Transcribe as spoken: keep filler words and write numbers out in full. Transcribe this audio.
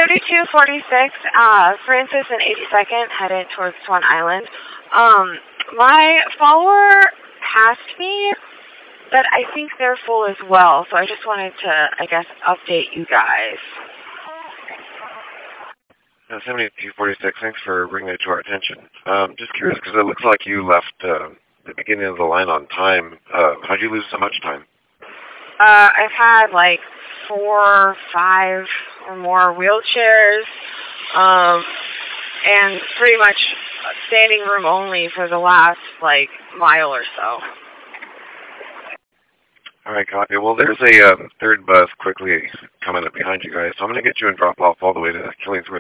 thirty-two forty-six, uh, Francis and eighty-second headed towards Swan Island. Um, my follower passed me, but I think they're full as well, so I just wanted to, I guess, update you guys. Uh, seventy-two forty-six, thanks for bringing it to our attention. Um, just curious, because it looks like you left uh, the beginning of the line on time. Uh, how'd you lose so much time? Uh, I've had like four, five or more wheelchairs, um, and pretty much standing room only for the last like mile or so. All right, copy. Well, there's a uh, third bus quickly coming up behind you guys, so I'm going to get you and drop off all the way to Killingsworth